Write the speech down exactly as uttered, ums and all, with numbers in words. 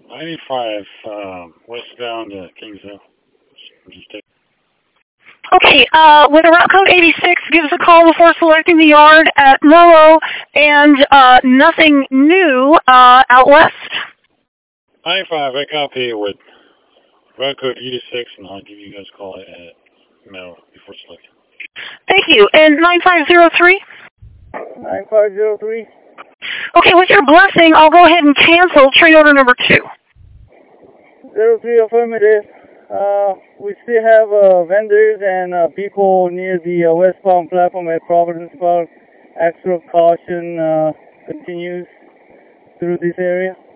ninety-five, um, westbound to Kingsville. Just take. Okay, uh, with a route code eighty-six, give us a call before selecting the yard at Merlo, and uh, nothing new uh, out west. ninety-five, I copy with route code eighty-six, and I'll give you guys a call at Merlo before selecting. Thank you. And nine five zero three? nine five zero three. Okay, with your blessing, I'll go ahead and cancel train order number two. zero three affirmative. Uh, we still have uh, vendors and uh, people near the uh, westbound platform at Providence Park. Extra caution uh, continues through this area.